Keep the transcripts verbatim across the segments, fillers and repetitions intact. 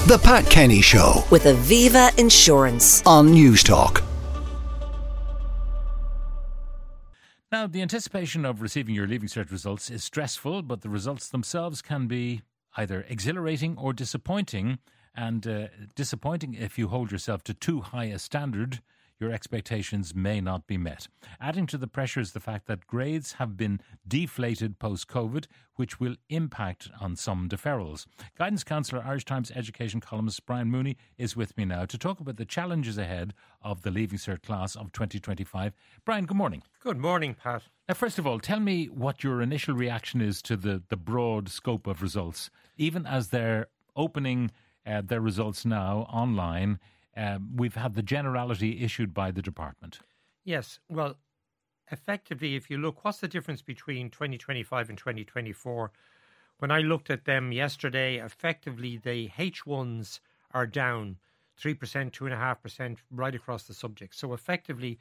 The Pat Kenny Show with Aviva Insurance on Newstalk. Now, the anticipation of receiving your Leaving Cert results is stressful, but the results themselves can be either exhilarating or disappointing. And uh, disappointing if you hold yourself to too high a standard, your expectations may not be met. Adding to the pressure is the fact that grades have been deflated post-COVID, which will impact on some deferrals. Guidance Counsellor, Irish Times Education columnist Brian Mooney is with me now to talk about the challenges ahead of the Leaving Cert class of twenty twenty-five. Brian, good morning. Good morning, Pat. Now, first of all, tell me what your initial reaction is to the, the broad scope of results, even as they're opening uh, their results now online. Uh, we've had the generality issued by the department. Yes, well, effectively, if you look, what's the difference between twenty twenty-five and twenty twenty-four? When I looked at them yesterday, effectively, the H ones are down three percent, two point five percent right across the subject. So effectively,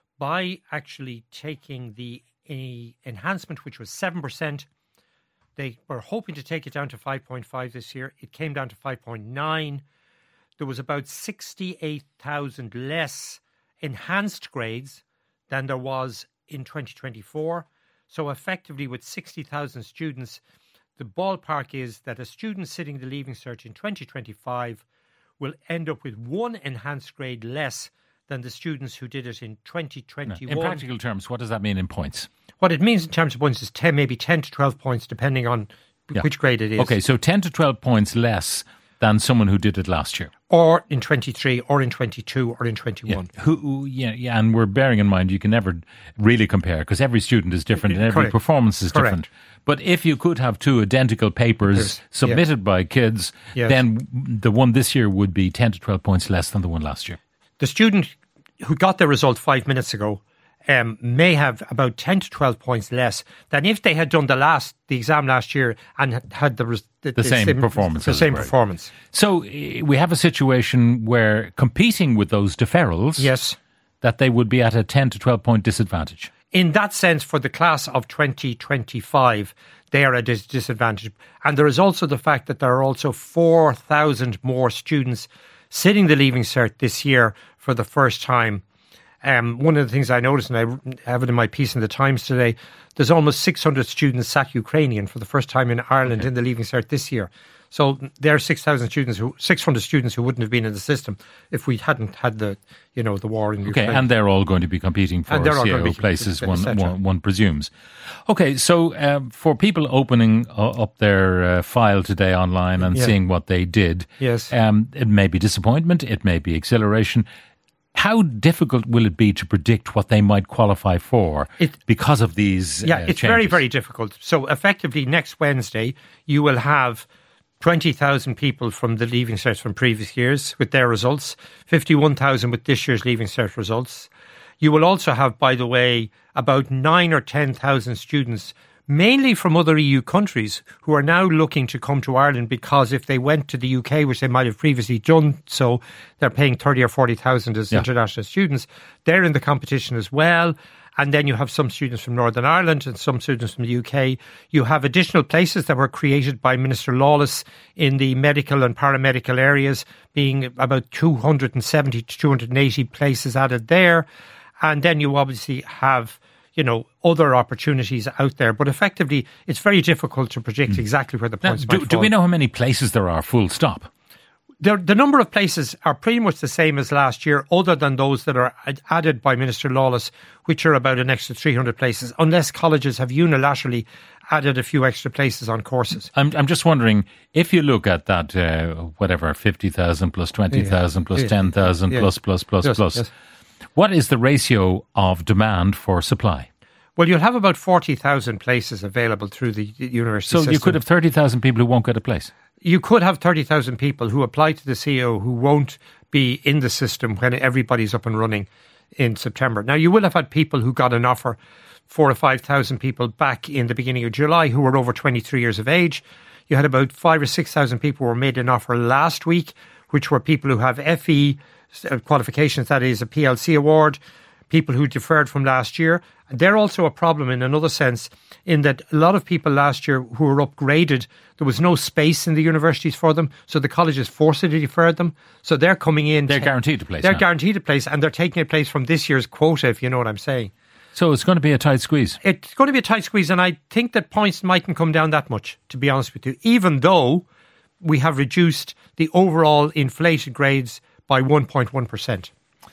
by actually taking the uh, enhancement, which was seven percent, they were hoping to take it down to five point five this year. It came down to five point nine. There was about sixty-eight thousand less enhanced grades than there was in twenty twenty-four. So effectively, with sixty thousand students, the ballpark is that a student sitting the Leaving Cert in twenty twenty-five will end up with one enhanced grade less than the students who did it in twenty twenty-one. In practical terms, what does that mean in points? What it means in terms of points is ten, maybe ten to twelve points, depending on yeah. which grade it is. Okay, so ten to twelve points less than someone who did it last year. Or in twenty-three, or in twenty-two, or in twenty-one. Yeah. Who, yeah, yeah, and we're bearing in mind you can never really compare because every student is different and every Correct. performance is Correct. different. But if you could have two identical papers Yes. submitted yes. by kids, yes. then the one this year would be ten to twelve points less than the one last year. The student who got their result five minutes ago um, may have about ten to twelve points less than if they had done the last the exam last year and had the res- the, The same sim- performance, The as same it were. performance. So eh, we have a situation where competing with those deferrals, Yes. that they would be at a ten to twelve point disadvantage. In that sense, for the class of twenty twenty-five, they are at a dis- disadvantage. And there is also the fact that there are also four thousand more students sitting the Leaving Cert this year for the first time. Um, one of the things I noticed, and I have it in my piece in the Times today, there's almost six hundred students sat Ukrainian for the first time in Ireland okay. in the Leaving Cert this year. So there are six thousand students, who, six hundred students who wouldn't have been in the system if we hadn't had the, you know, the war in Ukraine. Okay, and they're all going to be competing for C I O places, one, one, one presumes. Okay, so uh, for people opening uh, up their uh, file today online and yeah. seeing what they did, yes. um, it may be disappointment, it may be exhilaration. How difficult will it be to predict what they might qualify for it, because of these Yeah, uh, it's changes? very, very difficult. So effectively next Wednesday, you will have twenty thousand people from the Leaving Cert from previous years with their results, fifty-one thousand with this year's Leaving Cert results. You will also have, by the way, about nine or ten thousand students, mainly from other E U countries, who are now looking to come to Ireland because if they went to the U K, which they might have previously done so, they're paying thirty or forty thousand as yeah. international students. They're in the competition as well. And then you have some students from Northern Ireland and some students from the U K. You have additional places that were created by Minister Lawless in the medical and paramedical areas, being about two hundred seventy to two hundred eighty places added there. And then you obviously have, you know, other opportunities out there. But effectively, it's very difficult to predict mm. exactly where the points now, might do, fall. Do we know how many places there are, full stop? The, the number of places are pretty much the same as last year, other than those that are added by Minister Lawless, which are about an extra three hundred places, unless colleges have unilaterally added a few extra places on courses. I'm I'm just wondering, if you look at that, uh, whatever, fifty thousand plus twenty thousand yeah. plus yeah. ten thousand yeah. plus, plus, plus, yes, plus, yes. what is the ratio of demand for supply? Well, you'll have about forty thousand places available through the university So system. you could have thirty thousand people who won't get a place? You could have thirty thousand people who apply to the C I O who won't be in the system when everybody's up and running in September. Now, you will have had people who got an offer, four or five thousand people back in the beginning of July who were over twenty-three years of age. You had about five or six thousand people who were made an offer last week, which were people who have F E qualifications, that is a P L C award. people who deferred from last year. They're also a problem in another sense, in that a lot of people last year who were upgraded, there was no space in the universities for them, so the colleges forcibly deferred them. So they're coming in. They're guaranteed a place They're now. guaranteed a place, and they're taking a place from this year's quota, if you know what I'm saying. So it's going to be a tight squeeze. It's going to be a tight squeeze, and I think that points mightn't come down that much, to be honest with you, even though we have reduced the overall inflated grades by one point one percent.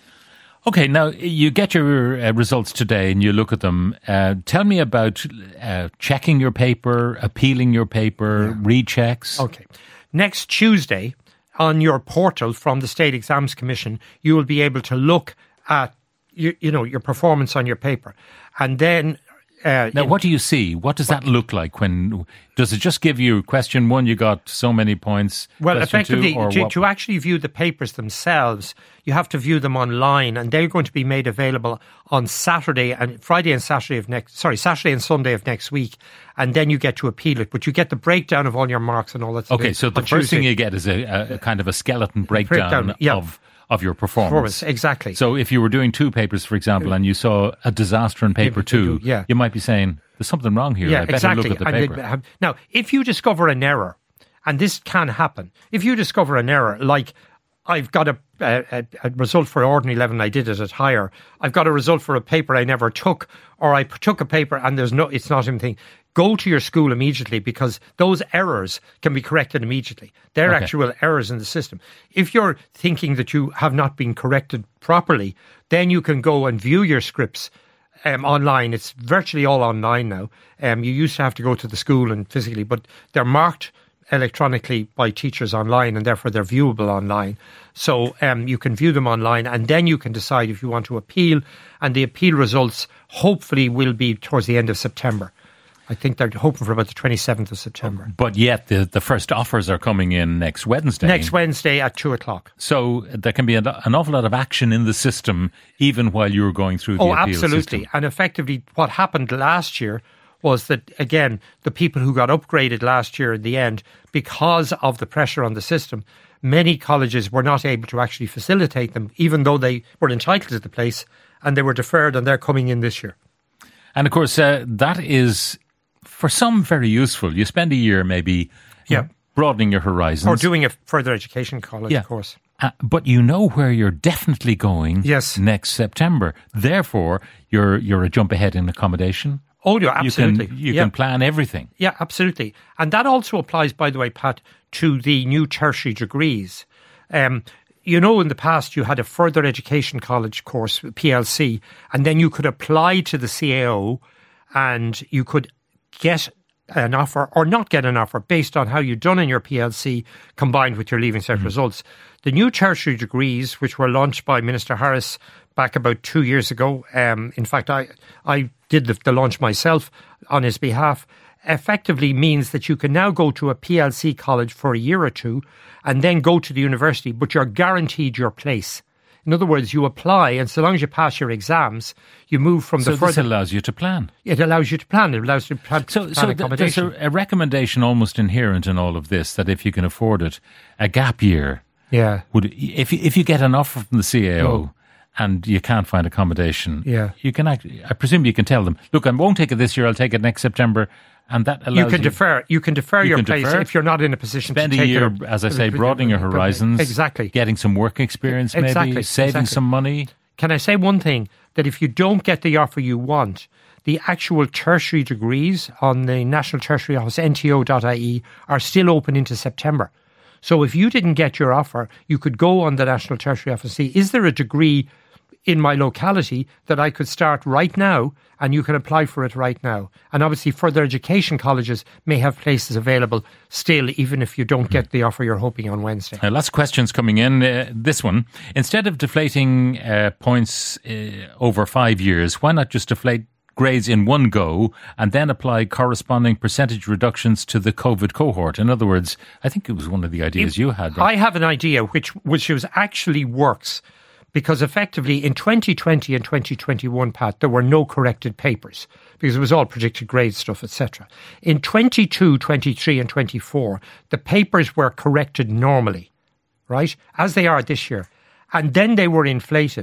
Okay, now you get your uh, results today and you look at them. Uh, tell me about uh, checking your paper, appealing your paper, yeah. rechecks. Okay. Next Tuesday, on your portal from the State Exams Commission, you will be able to look at you, you know your performance on your paper, and then. Uh, now, in, what do you see? What does that look like? When does it just give you question one, you got so many points? Well, effectively, two, to, to actually view the papers themselves, you have to view them online, and they're going to be made available on Saturday and Friday and Saturday of next. Sorry, Saturday and Sunday of next week, and then you get to appeal it. But you get the breakdown of all your marks and all that. Okay, so the first thing you get is a, a kind of a skeleton breakdown, breakdown yeah. of. Of your performance. performance. Exactly. So if you were doing two papers, for example, and you saw a disaster in paper two, yeah. you might be saying, there's something wrong here. Yeah, I better exactly. look at the and paper. It, now, if you discover an error, and this can happen, if you discover an error, like I've got a, a, a result for Ordinary eleven, I did it at higher, I've got a result for a paper I never took, or I took a paper and there's no, it's not anything, go to your school immediately, because those errors can be corrected immediately. They're okay. actual errors in the system. If you're thinking that you have not been corrected properly, then you can go and view your scripts um, online. It's virtually all online now. Um, you used to have to go to the school and physically, but they're marked electronically by teachers online, and therefore they're viewable online. So um, you can view them online, and then you can decide if you want to appeal, and the appeal results hopefully will be towards the end of September. I think they're hoping for about the twenty-seventh of September. But yet the, the first offers are coming in next Wednesday. Next Wednesday at two o'clock. So there can be an, an awful lot of action in the system even while you're going through the oh, appeal absolutely. system. And effectively what happened last year was that, again, the people who got upgraded last year in the end, because of the pressure on the system, many colleges were not able to actually facilitate them, even though they were entitled to the place, and they were deferred, and they're coming in this year. And of course, uh, that is, for some, very useful. You spend a year maybe yeah. broadening your horizons. Or doing a further education college, yeah. of course. Uh, but you know where you're definitely going yes. next September. Therefore, you're you're a jump ahead in accommodation. Oh, yeah, absolutely. You can, you yeah. can plan everything. Yeah, absolutely. And that also applies, by the way, Pat, to the new tertiary degrees. Um, you know, in the past, you had a further education college course, P L C, and then you could apply to the C A O and you could get an offer or not get an offer based on how you've done in your P L C combined with your Leaving Cert mm. results. The new tertiary degrees, which were launched by Minister Harris back about two years ago, um, in fact, I, I did the, the launch myself on his behalf, effectively means that you can now go to a P L C college for a year or two and then go to the university, but you're guaranteed your place. In other words, you apply, and so long as you pass your exams, you move from so the further... So this allows you to plan. It allows you to plan. It allows you to plan, so, plan so accommodation. So there's a, a recommendation almost inherent in all of this, that if you can afford it, a gap year... Yeah. Would if if you get an offer from the C A O oh. and you can't find accommodation, yeah. you can act, I presume you can tell them, look, I won't take it this year, I'll take it next September, and that allows you can you, defer. You can defer you your can place defer, if you're not in a position spend to take a year, it. as I say, broadening your horizons, exactly, getting some work experience, maybe exactly. saving exactly. some money. Can I say one thing? That if you don't get the offer you want, the actual tertiary degrees on the National Tertiary Office, N T O dot I E, are still open into September. So if you didn't get your offer, you could go on the National Tertiary Office and see, is there a degree in my locality that I could start right now, and you can apply for it right now. And obviously further education colleges may have places available still, even if you don't get the offer you're hoping on Wednesday. Uh, lots of questions coming in. Uh, this one, instead of deflating uh, points uh, over five years, why not just deflate grades in one go and then apply corresponding percentage reductions to the COVID cohort? In other words, I think it was one of the ideas it, you had. I have an idea which which was actually works, because effectively in twenty twenty and twenty twenty-one, Pat, there were no corrected papers because it was all predicted grade stuff, et cetera. In twenty-two, twenty-three and twenty-four, the papers were corrected normally, right, as they are this year. And then they were inflated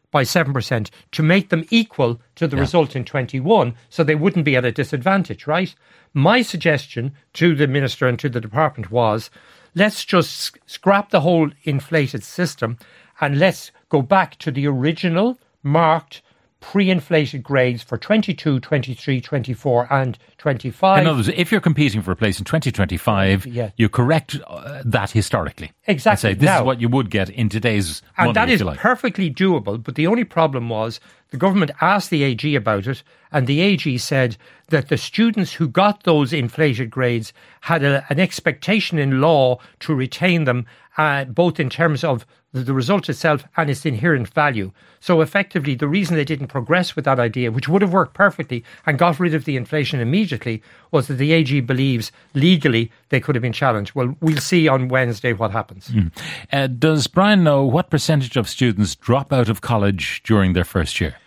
by seven percent to make them equal to the Yeah. result in twenty-one, so they wouldn't be at a disadvantage, right? My suggestion to the Minister and to the Department was, let's just sc- scrap the whole inflated system and let's go back to the original marked pre-inflated grades for twenty-two, twenty-three, twenty-four and twenty-five. In other words, if you're competing for a place in twenty twenty-five, Yeah. you correct uh, that historically. Exactly. And say this Now- is what you would get in today's And money, that if is you like. perfectly doable. But the only problem was the government asked the A G about it, and the A G said that the students who got those inflated grades had a, an expectation in law to retain them, uh, both in terms of the, the result itself and its inherent value. So effectively, the reason they didn't progress with that idea, which would have worked perfectly and got rid of the inflation immediately, was that the A G believes legally they could have been challenged. Well, we'll see on Wednesday what happens. Mm. Uh, does Brian know what percentage of students drop out of college during their first year?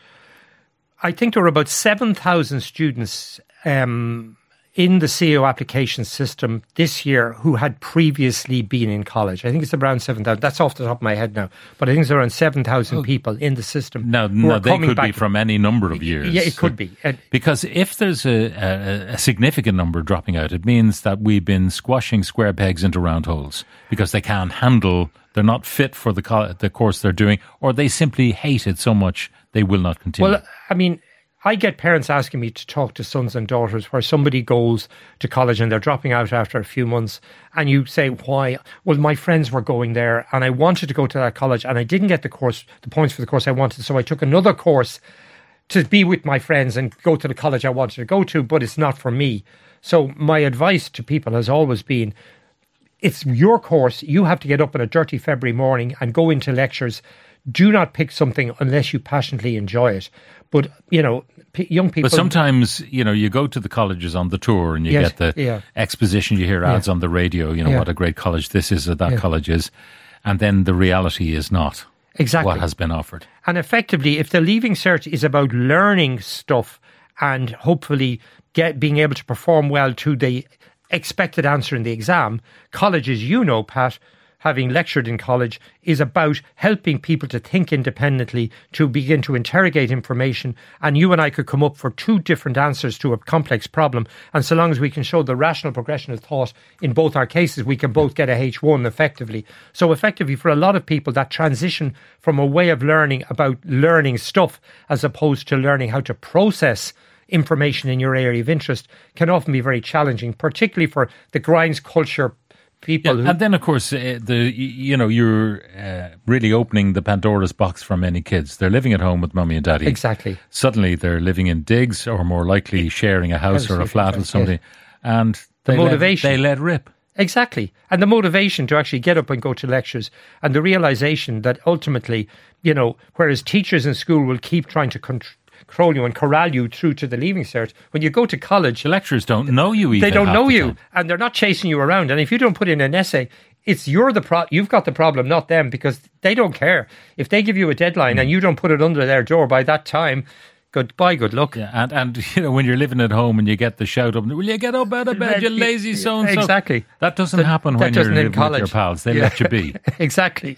I think there were about seven thousand students um, in the C A O application system this year who had previously been in college. I think it's around seven thousand. That's off the top of my head now. But I think it's around seven thousand Oh. people in the system. Now, who no, are they coming could be back. from any number of years. Yeah, it could be. Uh, Because if there's a, a, a significant number dropping out, it means that we've been squashing square pegs into round holes because they can't handle, they're not fit for the, co- the course they're doing, or they simply hate it so much they will not continue. Well, I mean, I get parents asking me to talk to sons and daughters where somebody goes to college and they're dropping out after a few months, and you say, why? Well, my friends were going there and I wanted to go to that college and I didn't get the course, the points for the course I wanted, so I took another course to be with my friends and go to the college I wanted to go to, but it's not for me. So my advice to people has always been, it's your course. You have to get up on a dirty February morning and go into lectures. Do not pick something unless you passionately enjoy it. But, you know, p- young people... But sometimes, you know, you go to the colleges on the tour and you Yes, get the yeah. exposition, you hear ads Yeah. on the radio, you know, Yeah. what a great college this is or that Yeah. college is. And then the reality is not Exactly. what has been offered. And effectively, if the Leaving Cert is about learning stuff and hopefully get being able to perform well to the expected answer in the exam, colleges, you know, Pat, having lectured in college, is about helping people to think independently, to begin to interrogate information. And you and I could come up for two different answers to a complex problem. And so long as we can show the rational progression of thought in both our cases, we can both get a H one effectively. So effectively, for a lot of people, that transition from a way of learning about learning stuff as opposed to learning how to process information in your area of interest can often be very challenging, particularly for the grinds culture people. Yeah, who, and then, of course, uh, the y- you know you're uh, really opening the Pandora's box for many kids. They're living at home with mummy and daddy. Exactly. Suddenly, they're living in digs, or more likely sharing a house or a House, flat exactly, with somebody, and they motivation. let, they let rip. Exactly. And the motivation to actually get up and go to lectures, and the realization that ultimately, you know, whereas teachers in school will keep trying to control control you and corral you through to the Leaving Cert, when you go to college, The lecturers don't know you. Even they don't half know the you, time. and they're not chasing you around. And if you don't put in an essay, it's you're the pro- you've got the problem, not them, because they don't care. If they give you a deadline and you don't put it under their door by that time, goodbye, good luck. Yeah, and and you know when you're living at home and you get the shout up, will you get up out of bed, you lazy so and so? Exactly. That doesn't That- happen that when you're doesn't in living with your college. pals. They Yeah. let you be. Exactly.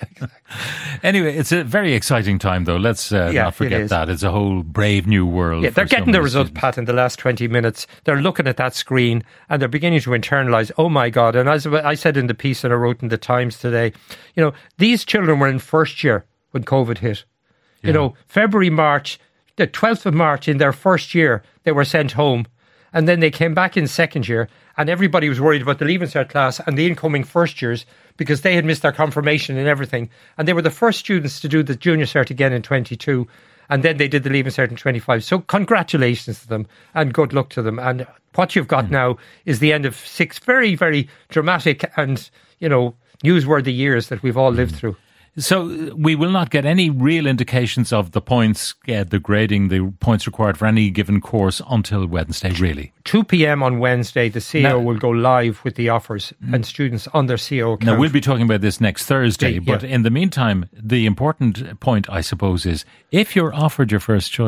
Anyway, it's a very exciting time, though. Let's uh, Yeah, not it forget is. that. It's a whole brave new world. Yeah, they're for so getting the many results, students. Pat, in the last twenty minutes. They're looking at that screen and they're beginning to internalise, oh my God. And as I said in the piece that I wrote in the Times today, you know, these children were in first year when COVID hit. You Yeah. know, February, March, the twelfth of March in their first year, they were sent home. And then they came back in second year and everybody was worried about the Leaving Cert class and the incoming first years because they had missed their confirmation and everything. And they were the first students to do the Junior Cert again in twenty-two. And then they did the Leaving Cert in twenty-five. So congratulations to them and good luck to them. And what you've got now is the end of six very, very dramatic and, you know, newsworthy years that we've all lived through. So uh, we will not get any real indications of the points, uh, the grading, the points required for any given course until Wednesday, really. two p.m. on Wednesday, the C E O Now- will go live with the offers and students on their C E O account. Now, we'll be talking about this next Thursday, Yeah, but yeah. in the meantime, the important point, I suppose, is if you're offered your first choice,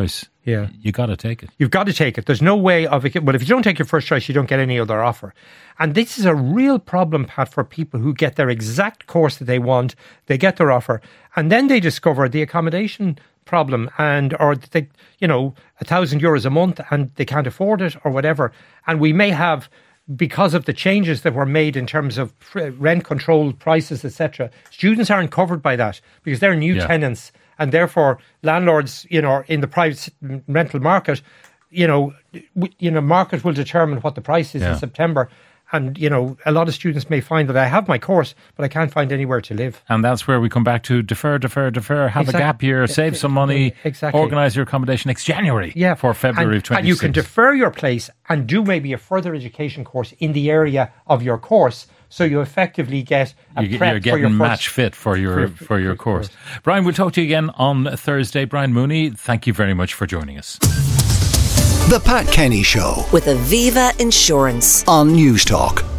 Yeah. you got to take it. You've got to take it. There's no way of it. Well, if you don't take your first choice, you don't get any other offer. And this is a real problem, Pat, for people who get their exact course that they want. They get their offer, and then they discover the accommodation problem, and or they, you know, a thousand euros a month, and they can't afford it or whatever. And we may have, because of the changes that were made in terms of rent control prices, et cetera, students aren't covered by that because they're new Yeah. tenants, and therefore landlords, you know, in the private rental market, you know, w- you know, market will determine what the price is Yeah. in September. And, you know, a lot of students may find that I have my course, but I can't find anywhere to live. And that's where we come back to defer, defer, defer, have Exactly. a gap year, save some money, Exactly. organise your accommodation next January Yeah, for February and, of twenty-six. And you can defer your place and do maybe a further education course in the area of your course, so you effectively get a You- prep You're getting for your first, match fit for your for- for your for- course. Brian, we'll talk to you again on Thursday. Brian Mooney, thank you very much for joining us. The Pat Kenny Show with Aviva Insurance. on News Talk.